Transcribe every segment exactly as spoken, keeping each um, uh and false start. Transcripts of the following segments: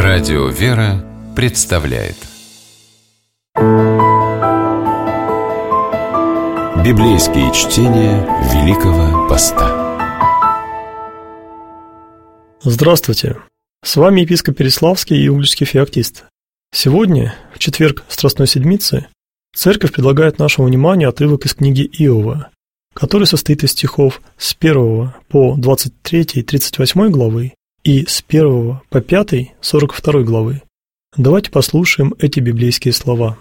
Радио «Вера» представляет Библейские чтения Великого Поста. Здравствуйте! С вами епископ Переславский и Угличский феоктист. Сегодня, в четверг Страстной Седмицы, Церковь предлагает нашему вниманию отрывок из книги Иова, который состоит из стихов с первого по двадцать третий тридцать восьмой главы и с первого по пятый сорок второй главы. Давайте послушаем эти библейские слова.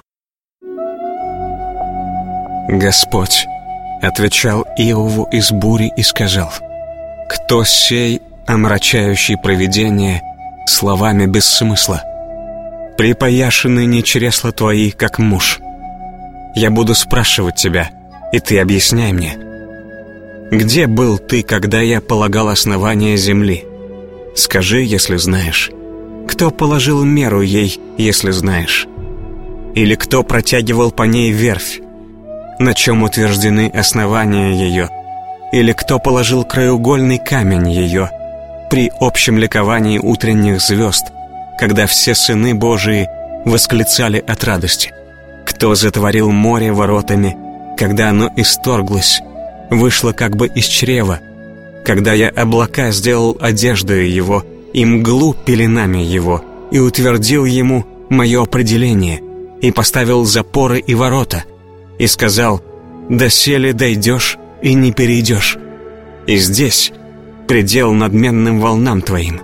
Господь отвечал Иову из бури и сказал: «Кто сей, омрачающий провидение словами без смысла? Припояшены не чресла твои, как муж. Я буду спрашивать тебя, и ты объясняй мне. Где был ты, когда я полагал основания земли? Скажи, если знаешь. Кто положил меру ей, если знаешь? Или кто протягивал по ней верфь? На чем утверждены основания ее? Или кто положил краеугольный камень ее при общем ликовании утренних звезд, когда все сыны Божии восклицали от радости? Кто затворил море воротами, когда оно исторглось, вышло как бы из чрева, когда я облака сделал одеждой его и мглу пеленами его, и утвердил ему мое определение, и поставил запоры и ворота, и сказал: доселе дойдешь и не перейдешь, и здесь предел надменным волнам твоим.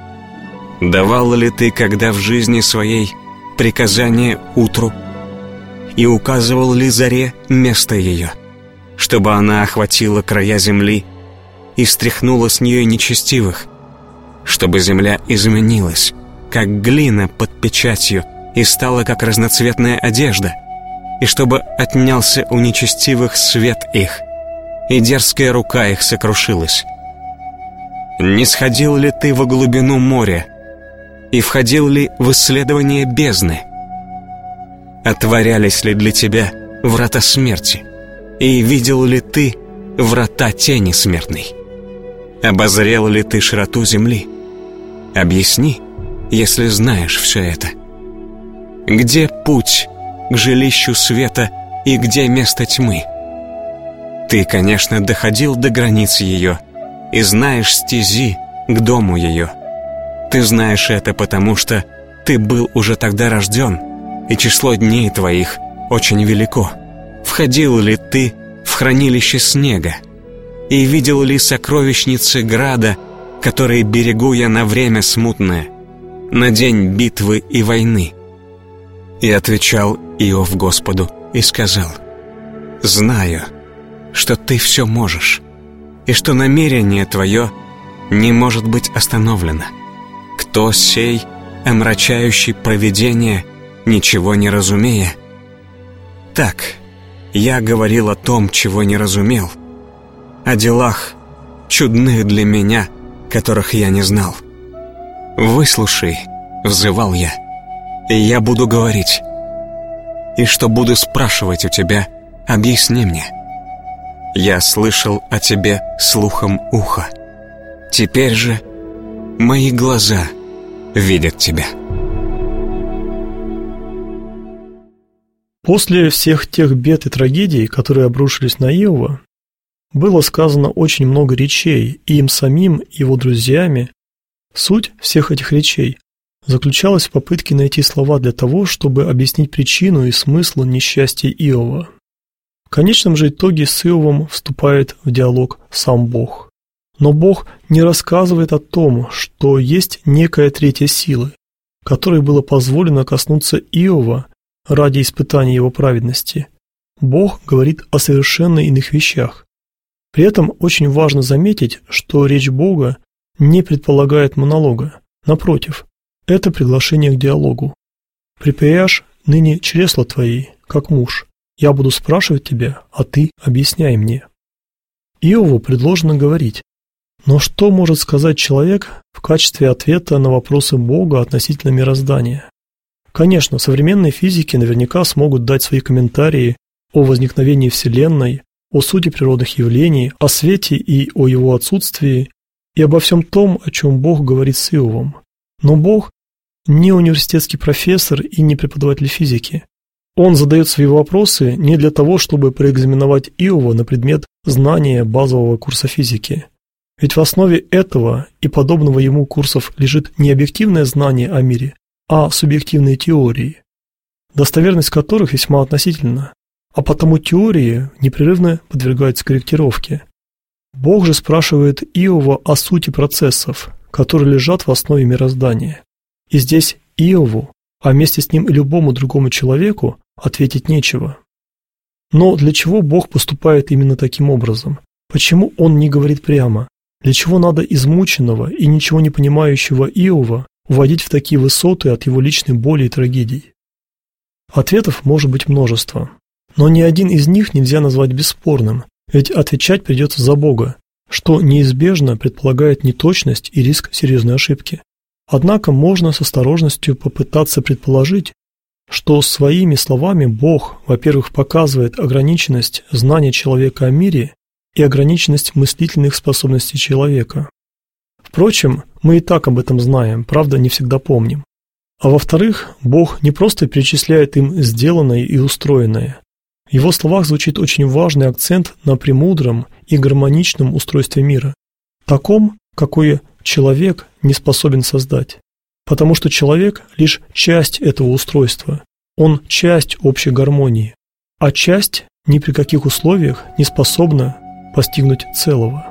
Давал ли ты, когда в жизни своей, приказание утру, и указывал ли заре место ее, чтобы она охватила края земли и стряхнула с нее нечестивых, чтобы земля изменилась, как глина под печатью, и стала, как разноцветная одежда, и чтобы отнялся у нечестивых свет их, и дерзкая рука их сокрушилась? Не сходил ли ты во глубину моря, и входил ли в исследование бездны? Отворялись ли для тебя врата смерти, и видел ли ты врата тени смертной? Обозрел ли ты широту земли? Объясни, если знаешь все это. Где путь к жилищу света и где место тьмы? Ты, конечно, доходил до границ ее и знаешь стези к дому ее. Ты знаешь это, потому что ты был уже тогда рожден, и число дней твоих очень велико. Входил ли ты в хранилище снега? И видел ли сокровищницы града, которые берегу я на время смутное, на день битвы и войны? И отвечал Иов Господу и сказал: знаю, что ты все можешь, и что намерение твое не может быть остановлено. Кто сей, омрачающий провидение, ничего не разумея? Так, я говорил о том, чего не разумел, о делах, чудных для меня, которых я не знал. «Выслушай», — взывал я, — «и я буду говорить. И что буду спрашивать у тебя, объясни мне. Я слышал о тебе слухом уха. Теперь же мои глаза видят тебя». После всех тех бед и трагедий, которые обрушились на Иова, было сказано очень много речей и им самим, и его друзьями. Суть всех этих речей заключалась в попытке найти слова для того, чтобы объяснить причину и смысл несчастья Иова. В конечном же итоге с Иовом вступает в диалог сам Бог. Но Бог не рассказывает о том, что есть некая третья сила, которой было позволено коснуться Иова ради испытания его праведности. Бог говорит о совершенно иных вещах. При этом очень важно заметить, что речь Бога не предполагает монолога. Напротив, это приглашение к диалогу. «Припаяшь ныне чресла твои, как муж. Я буду спрашивать тебя, а ты объясняй мне». Иову предложено говорить. Но что может сказать человек в качестве ответа на вопросы Бога относительно мироздания? Конечно, современные физики наверняка смогут дать свои комментарии о возникновении Вселенной, о сути природных явлений, о свете и о его отсутствии, и обо всем том, о чем Бог говорит с Иовом. Но Бог не университетский профессор и не преподаватель физики. Он задает свои вопросы не для того, чтобы проэкзаменовать Иова на предмет знания базового курса физики. Ведь в основе этого и подобного ему курсов лежит не объективное знание о мире, а субъективные теории, достоверность которых весьма относительна, а потому теории непрерывно подвергаются корректировке. Бог же спрашивает Иова о сути процессов, которые лежат в основе мироздания. И здесь Иову, а вместе с ним и любому другому человеку, ответить нечего. Но для чего Бог поступает именно таким образом? Почему Он не говорит прямо? Для чего надо измученного и ничего не понимающего Иова уводить в такие высоты от его личной боли и трагедий? Ответов может быть множество, но ни один из них нельзя назвать бесспорным, ведь отвечать придется за Бога, что неизбежно предполагает неточность и риск серьезной ошибки. Однако можно с осторожностью попытаться предположить, что своими словами Бог, во-первых, показывает ограниченность знания человека о мире и ограниченность мыслительных способностей человека. Впрочем, мы и так об этом знаем, правда, не всегда помним. А во-вторых, Бог не просто перечисляет им сделанное и устроенное. В его словах звучит очень важный акцент на премудром и гармоничном устройстве мира, таком, какое человек не способен создать. Потому что человек – лишь часть этого устройства, он часть общей гармонии, а часть ни при каких условиях не способна постигнуть целого.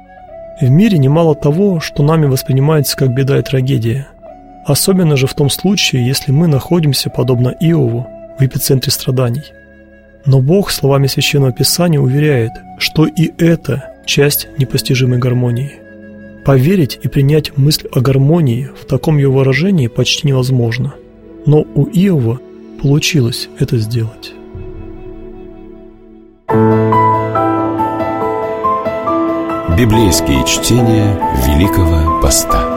В мире немало того, что нами воспринимается как беда и трагедия, особенно же в том случае, если мы находимся, подобно Иову, в эпицентре страданий. Но Бог словами Священного Писания уверяет, что и это часть непостижимой гармонии. Поверить и принять мысль о гармонии в таком ее выражении почти невозможно. Но у Иова получилось это сделать. Библейские чтения Великого Поста.